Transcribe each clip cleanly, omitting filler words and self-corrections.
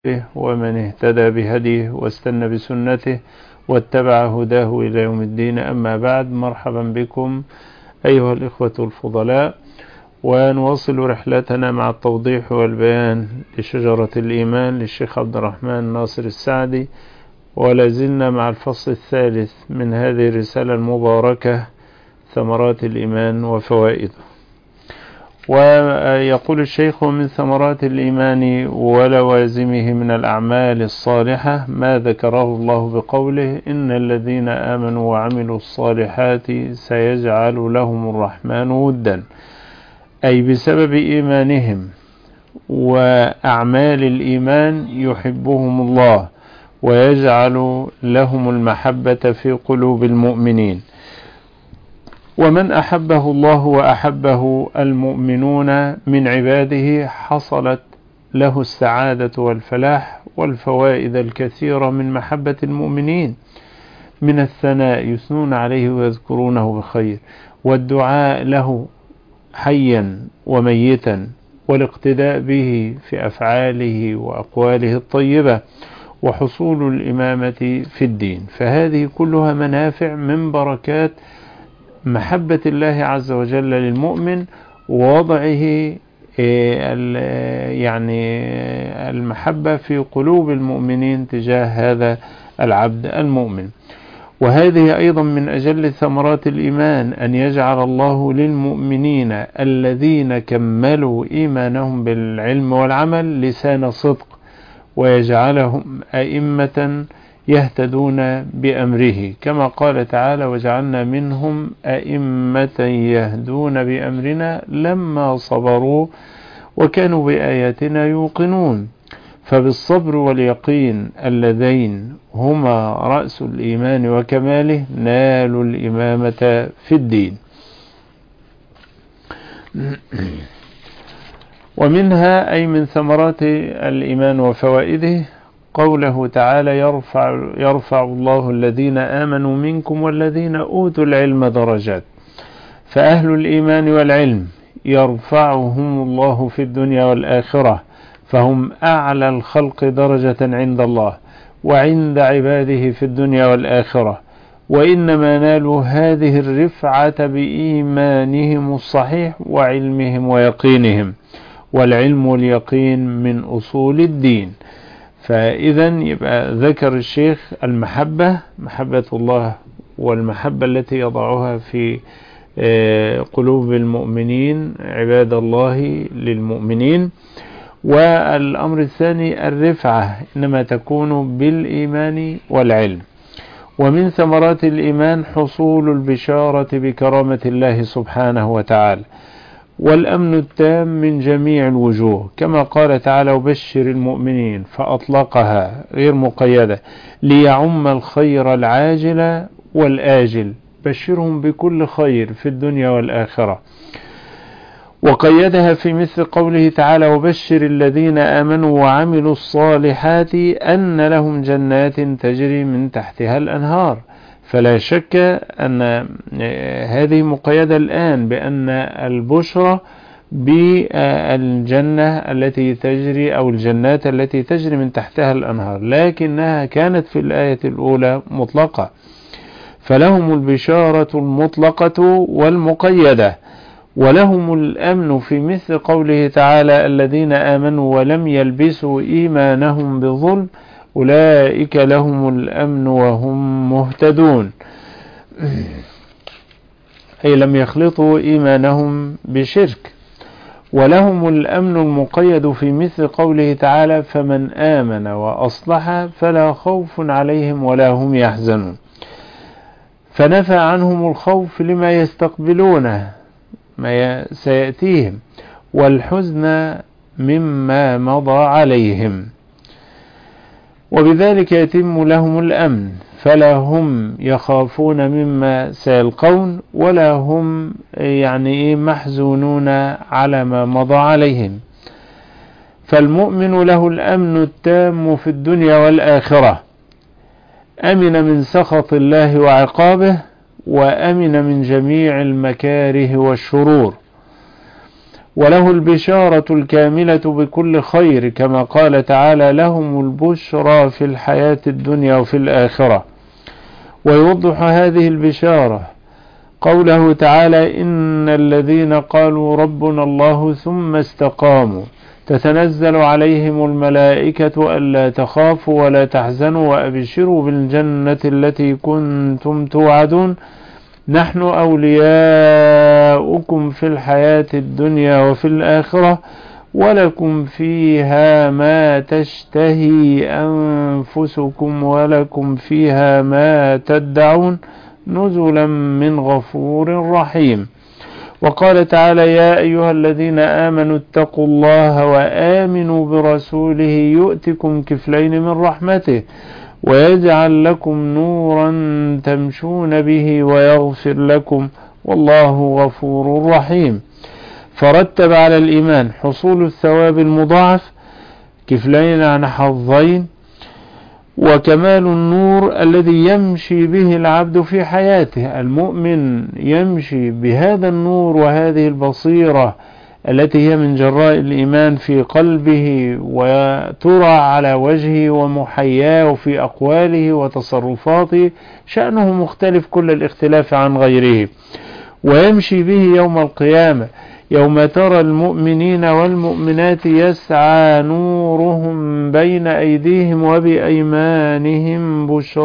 ومن اهتدى بهديه واستنى بسنته واتبع هداه إلى يوم الدين. أما بعد، مرحبا بكم أيها الإخوة الفضلاء، ونواصل رحلتنا مع التوضيح والبيان لشجرة الإيمان للشيخ عبد الرحمن ناصر السعدي، ولازلنا مع الفصل الثالث من هذه الرسالة المباركة، ثمرات الإيمان وفوائده. ويقول الشيخ: من ثمرات الإيمان ولوازمه من الأعمال الصالحة ما ذكره الله بقوله: إن الذين آمنوا وعملوا الصالحات سيجعل لهم الرحمن ودا، أي بسبب إيمانهم وأعمال الإيمان يحبهم الله ويجعل لهم المحبة في قلوب المؤمنين. ومن أحبه الله وأحبه المؤمنون من عباده حصلت له السعادة والفلاح والفوائد الكثيرة من محبة المؤمنين، من الثناء يثنون عليه ويذكرونه بخير، والدعاء له حيا وميتا، والاقتداء به في أفعاله وأقواله الطيبة، وحصول الإمامة في الدين. فهذه كلها منافع من بركات محبة الله عز وجل للمؤمن، ووضعه المحبة في قلوب المؤمنين تجاه هذا العبد المؤمن. وهذه أيضا من أجل ثمرات الإيمان، أن يجعل الله للمؤمنين الذين كملوا إيمانهم بالعلم والعمل لسان صدق، ويجعلهم أئمة يهتدون بأمره، كما قال تعالى: وجعلنا منهم أئمة يهدون بأمرنا لما صبروا وكانوا بآياتنا يوقنون. فبالصبر واليقين اللذين هما رأس الإيمان وكماله نالوا الإمامة في الدين. ومنها أي من ثمرات الإيمان وفوائده قوله تعالى: يرفع الله الذين آمنوا منكم والذين أوتوا العلم درجات. فأهل الإيمان والعلم يرفعهم الله في الدنيا والآخرة، فهم أعلى الخلق درجة عند الله وعند عباده في الدنيا والآخرة، وإنما نالوا هذه الرفعة بإيمانهم الصحيح وعلمهم ويقينهم، والعلم واليقين من أصول الدين. فإذا يبقى ذكر الشيخ المحبة، محبة الله والمحبة التي يضعها في قلوب المؤمنين عباد الله للمؤمنين. والأمر الثاني الرفعة إنما تكون بالإيمان والعلم. ومن ثمرات الإيمان حصول البشارة بكرامة الله سبحانه وتعالى والأمن التام من جميع الوجوه، كما قال تعالى: وبشر المؤمنين، فأطلقها غير مقيدة ليعم الخير العاجل والآجل، بشرهم بكل خير في الدنيا والآخرة. وقيدها في مثل قوله تعالى: وبشر الذين آمنوا وعملوا الصالحات أن لهم جنات تجري من تحتها الأنهار. فلا شك أن هذه مقيدة الآن بأن البشرى بالجنة التي تجري أو الجنات التي تجري من تحتها الأنهار، لكنها كانت في الآية الأولى مطلقة، فلهم البشارة المطلقة والمقيدة. ولهم الأمن في مثل قوله تعالى: الذين آمنوا ولم يلبسوا إيمانهم بظلم أولئك لهم الأمن وهم مهتدون، أي لم يخلطوا إيمانهم بشرك. ولهم الأمن المقيد في مثل قوله تعالى: فمن آمن وأصلح فلا خوف عليهم ولا هم يحزنون. فنفى عنهم الخوف لما يستقبلونه ما سيأتيهم، والحزن مما مضى عليهم، وبذلك يتم لهم الأمن، فلا هم يخافون مما سيلقون ولا هم محزونون على ما مضى عليهم. فالمؤمن له الأمن التام في الدنيا والآخرة، أمن من سخط الله وعقابه، وأمن من جميع المكاره والشرور. وله البشارة الكاملة بكل خير، كما قال تعالى: لهم البشرى في الحياة الدنيا وفي الآخرة. ويوضح هذه البشارة قوله تعالى: إن الذين قالوا ربنا الله ثم استقاموا تتنزل عليهم الملائكة ألا تخافوا ولا تحزنوا وأبشروا بالجنة التي كنتم توعدون نحن أولياؤكم في الحياة الدنيا وفي الآخرة ولكم فيها ما تشتهي أنفسكم ولكم فيها ما تدعون نزلا من غفور رحيم. وقال تعالى: يا أيها الذين آمنوا اتقوا الله وآمنوا برسوله يؤتكم كفلين من رحمته ويجعل لكم نورا تمشون به ويغفر لكم والله غفور رحيم. فرتب على الإيمان حصول الثواب المضاعف كفلين عن حظين، وكمال النور الذي يمشي به العبد في حياته. المؤمن يمشي بهذا النور وهذه البصيرة التي هي من جراء الإيمان في قلبه، وترى على وجهه ومحياه في أقواله وتصرفاته، شأنه مختلف كل الاختلاف عن غيره. ويمشي به يوم القيامة، يوم ترى المؤمنين والمؤمنات يسعى نورهم بين أيديهم وبأيمانهم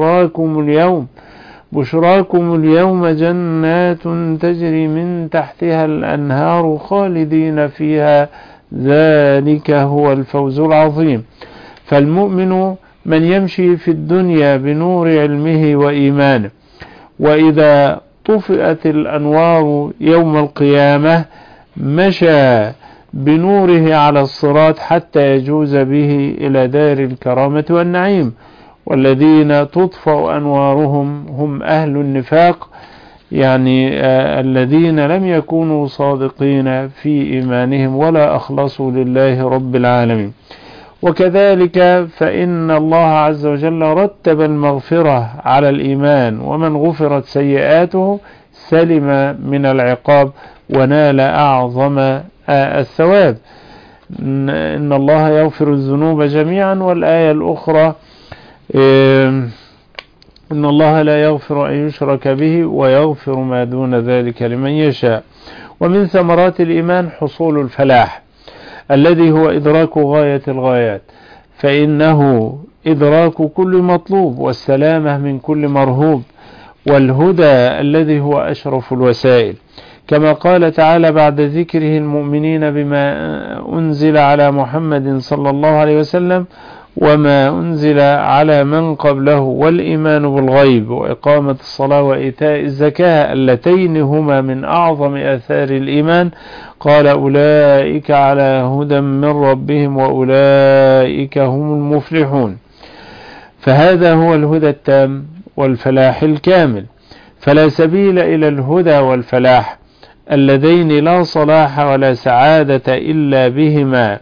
بشراكم اليوم جنات تجري من تحتها الأنهار خالدين فيها ذلك هو الفوز العظيم. فالمؤمن من يمشي في الدنيا بنور علمه وإيمانه، وإذا طفئت الأنوار يوم القيامة مشى بنوره على الصراط حتى يجوز به إلى دار الكرامة والنعيم. والذين تطفأ أنوارهم هم أهل النفاق، يعني الذين لم يكونوا صادقين في إيمانهم ولا أخلصوا لله رب العالمين. وكذلك فإن الله عز وجل رتب المغفرة على الإيمان، ومن غفرت سيئاته سلم من العقاب ونال أعظم الثواب. إن الله يغفر الذنوب جميعا، والآية الأخرى إن الله لا يغفر أن يشرك به ويغفر ما دون ذلك لمن يشاء. ومن ثمرات الإيمان حصول الفلاح الذي هو إدراك غاية الغايات، فإنه إدراك كل مطلوب والسلامة من كل مرهوب والهدى الذي هو أشرف الوسائل، كما قال تعالى بعد ذكره المؤمنين بما أنزل على محمد صلى الله عليه وسلم وما أنزل على من قبله والإيمان بالغيب وإقامة الصلاة وإيتاء الزكاة اللتين هما من أعظم آثار الإيمان، قال: أولئك على هدى من ربهم وأولئك هم المفلحون. فهذا هو الهدى التام والفلاح الكامل، فلا سبيل إلى الهدى والفلاح اللذين لا صلاح ولا سعادة إلا بهما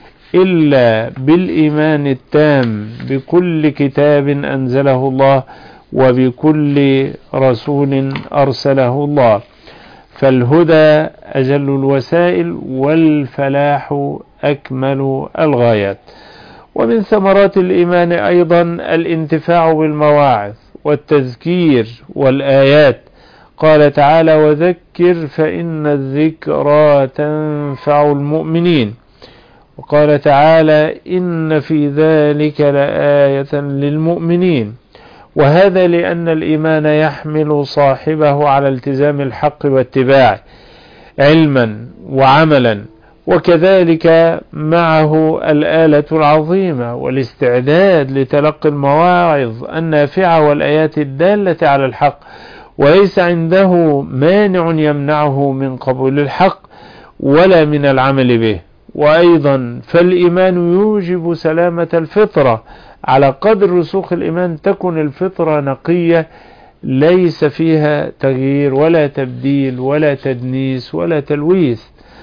إلا بالإيمان التام بكل كتاب أنزله الله وبكل رسول أرسله الله. فالهدى أجل الوسائل والفلاح أكمل الغايات. ومن ثمرات الإيمان أيضا الانتفاع بالمواعظ والتذكير والآيات. قال تعالى: وذكر فإن الذكرى تنفع المؤمنين. وقال تعالى: إن في ذلك لآية للمؤمنين. وهذا لأن الإيمان يحمل صاحبه على التزام الحق واتباعه علما وعملا، وكذلك معه الآلة العظيمة والاستعداد لتلقي المواعظ النافعة والآيات الدالة على الحق، وليس عنده مانع يمنعه من قبول الحق ولا من العمل به. وأيضا فالإيمان يوجب سلامة الفطرة، على قدر رسوخ الإيمان تكن الفطرة نقية ليس فيها تغيير ولا تبديل ولا تدنيس ولا تلويث.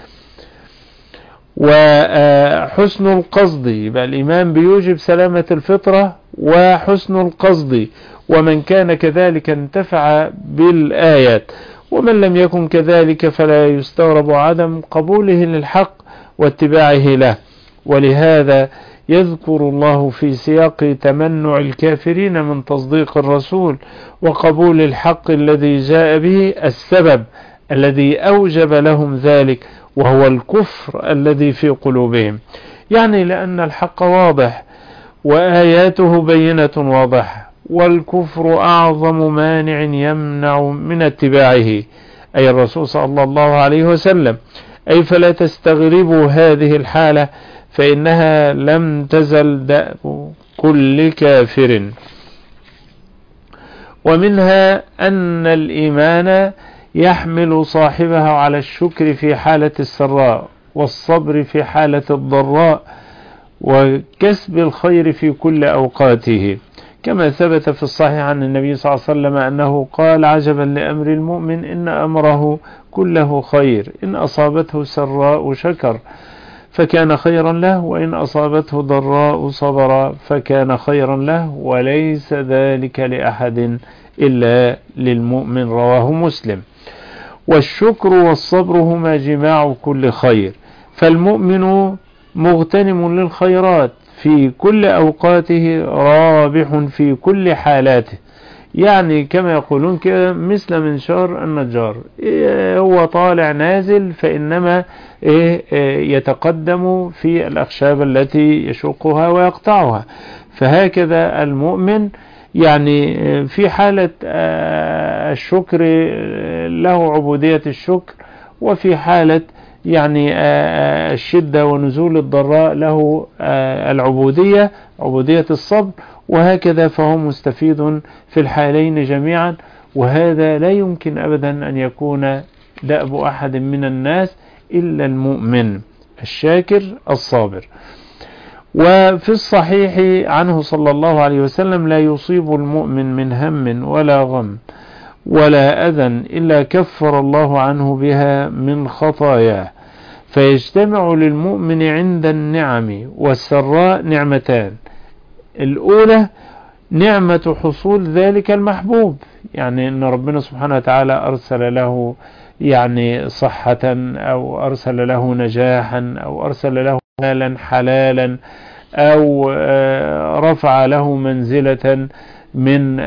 وحسن القصد، يبقى الإيمان بيوجب سلامة الفطرة وحسن القصد، ومن كان كذلك انتفع بالآيات. ومن لم يكن كذلك فلا يستغرب عدم قبوله للحق واتباعه له. ولهذا يذكر الله في سياق تمنع الكافرين من تصديق الرسول وقبول الحق الذي جاء به السبب الذي أوجب لهم ذلك، وهو الكفر الذي في قلوبهم. يعني لأن الحق واضح وآياته بينة واضحة، والكفر أعظم مانع يمنع من اتباعه، أي الرسول صلى الله عليه وسلم. أي فلا تستغربوا هذه الحالة، فإنها لم تزل دأب كل كافر. ومنها أن الإيمان يحمل صاحبه على الشكر في حالة السراء، والصبر في حالة الضراء، وكسب الخير في كل أوقاته، كما ثبت في الصحيح عن النبي صلى الله عليه وسلم أنه قال: عجبا لأمر المؤمن إن أمره كله خير، إن أصابته سراء شكر فكان خيرا له، وإن أصابته ضراء صبر فكان خيرا له، وليس ذلك لأحد إلا للمؤمن. رواه مسلم. والشكر والصبر هما جماع كل خير، فالمؤمن مغتنم للخيرات في كل أوقاته، رابح في كل حالاته. يعني كما يقولون كده مثل منشار النجار، هو طالع نازل فإنما يتقدم في الأخشاب التي يشقها ويقطعها. فهكذا المؤمن يعني في حالة الشكر له عبودية الشكر، وفي حالة يعني الشدة ونزول الضراء له العبودية، عبودية الصبر، وهكذا فهو مستفيد في الحالين جميعا. وهذا لا يمكن أبدا أن يكون دأب أحد من الناس إلا المؤمن الشاكر الصابر. وفي الصحيح عنه صلى الله عليه وسلم: لا يصيب المؤمن من هم ولا غم ولا أذى إلا كفر الله عنه بها من خطاياه. فيجتمع للمؤمن عند النعم والسراء نعمتان: الأولى نعمة حصول ذلك المحبوب، يعني أن ربنا سبحانه وتعالى أرسل له يعني صحة، أو أرسل له نجاحا، أو أرسل له مالا حلالا، أو رفع له منزلة من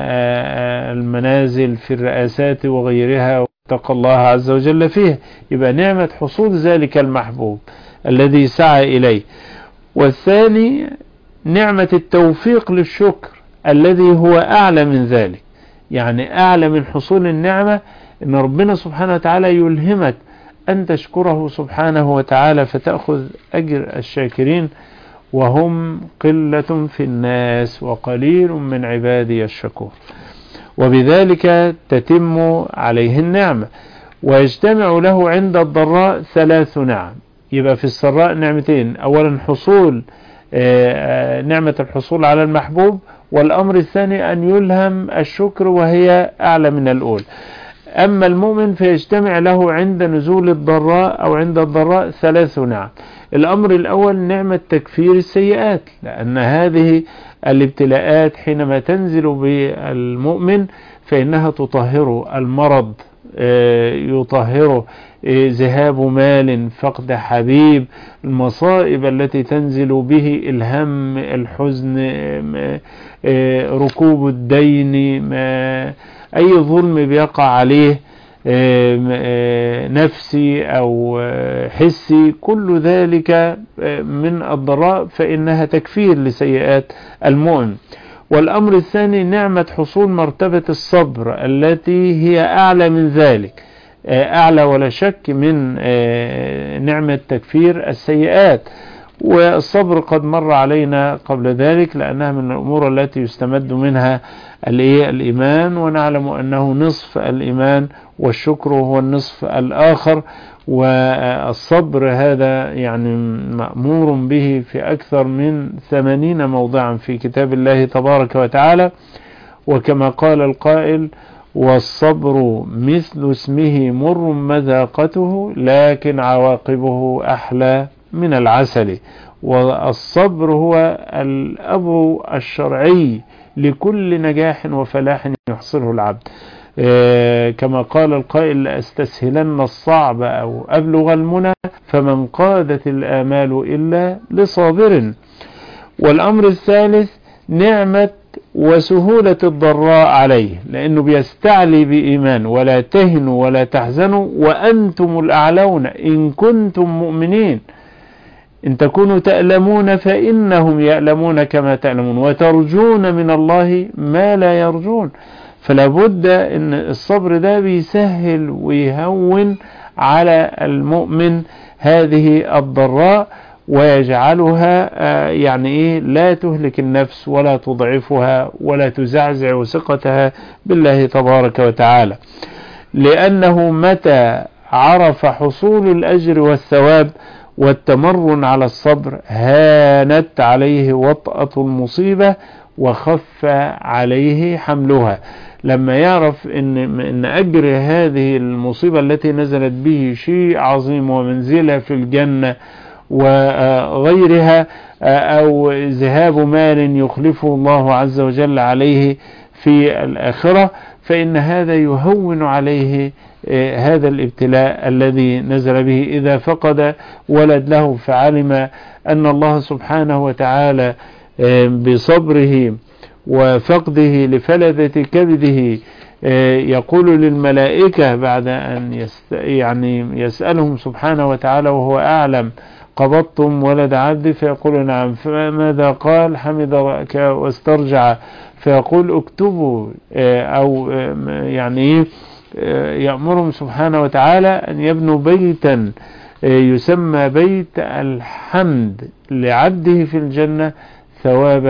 المنازل في الرئاسات وغيرها، واتقى الله عز وجل فيه. يبقى نعمة حصول ذلك المحبوب الذي سعى إليه. والثاني نعمة التوفيق للشكر الذي هو أعلى من ذلك، يعني أعلى من حصول النعمة إن ربنا سبحانه وتعالى يلهمك أن تشكره سبحانه وتعالى فتأخذ أجر الشاكرين، وهم قلة في الناس وقليل من عبادي الشكور. وبذلك تتم عليه النعمة. ويجتمع له عند الضراء 3 نعم. يبقى في السراء نعمتين: أولا حصول نعمة الحصول على المحبوب، والأمر الثاني أن يلهم الشكر وهي أعلى من الأولى. أما المؤمن فيجتمع له عند نزول الضراء أو عند الضراء 3 نعم. الأمر الأول نعمة تكفير السيئات، لأن هذه الابتلاءات حينما تنزل بالمؤمن فإنها تطهر المرض، يطهره ذهاب مال، فقد حبيب، المصائب التي تنزل به، الهم، الحزن، ركوب الدين، أي ظلم بيقع عليه نفسي أو حسي، كل ذلك من الضراء فإنها تكفير لسيئات المؤمن. والأمر الثاني نعمة حصول مرتبة الصبر التي هي أعلى من ذلك، أعلى ولا شك من نعمة تكفير السيئات. والصبر قد مر علينا قبل ذلك، لأنها من الأمور التي يستمد منها الإيمان، ونعلم أنه نصف الإيمان، والشكر هو النصف الآخر. والصبر هذا يعني مأمور به في أكثر من 80 موضعا في كتاب الله تبارك وتعالى. وكما قال القائل: والصبر مثل اسمه مر مذاقته لكن عواقبه أحلى من العسل. والصبر هو الأب الشرعي لكل نجاح وفلاح يحصله العبد. كما قال القائل: لأستسهلن الصعب أو أبلغ المنى، فمن قادت الآمال إلا لصابر. والأمر الثالث نعمة وسهولة الضراء عليه، لأنه بيستعلي بإيمان: ولا تهنوا ولا تحزنوا وأنتم الأعلون إن كنتم مؤمنين، إن تكونوا تألمون فإنهم يألمون كما تألمون، وترجون من الله ما لا يرجون. فلا بد أن الصبر ده بيسهل ويهون على المؤمن هذه الضراء، ويجعلها لا تهلك النفس ولا تضعفها ولا تزعزع ثقتها بالله تبارك وتعالى، لأنه متى عرف حصول الأجر والثواب والتمرن على الصبر هانت عليه وطأة المصيبة وخف عليه حملها. لما يعرف إن أجر هذه المصيبة التي نزلت به شيء عظيم ومنزلة في الجنة وغيرها، أو ذهاب مال يخلفه الله عز وجل عليه في الآخرة، فإن هذا يهون عليه هذا الابتلاء الذي نزل به. إذا فقد ولد له فعلم أن الله سبحانه وتعالى بصبره وفقده لفلذة كبده يقول للملائكة بعد أن يسألهم سبحانه وتعالى وهو أعلم: قبضتم ولد عبدي؟ فيقول: نعم. فماذا قال؟ حمد رأك واسترجع. فيقول: اكتبوا، أو يأمرهم سبحانه وتعالى أن يبنوا بيتا يسمى بيت الحمد لعبده في الجنة، ثواب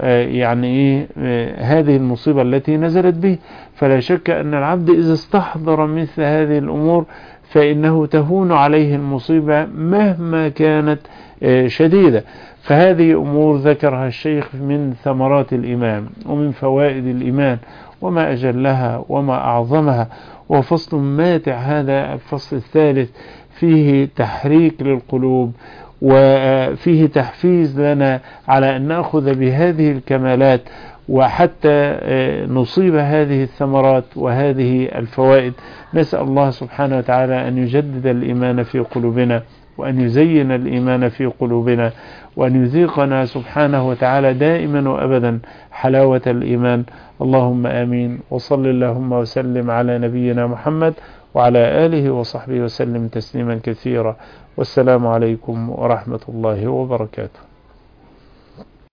هذه المصيبة التي نزلت به. فلا شك أن العبد إذا استحضر مثل هذه الأمور فإنه تهون عليه المصيبة مهما كانت شديدة. فهذه أمور ذكرها الشيخ من ثمرات الإيمان ومن فوائد الإيمان، وما أجلها وما أعظمها. وفصل ماتع هذا الفصل الثالث، فيه تحريك للقلوب وفيه تحفيز لنا على أن نأخذ بهذه الكمالات وحتى نصيب هذه الثمرات وهذه الفوائد. نسأل الله سبحانه وتعالى أن يجدد الإيمان في قلوبنا، وأن يزين الإيمان في قلوبنا، وأن يذيقنا سبحانه وتعالى دائما وأبدا حلاوة الإيمان. اللهم آمين. وصل اللهم وسلم على نبينا محمد وعلى آله وصحبه وسلم تسليما كثيرا. والسلام عليكم ورحمة الله وبركاته.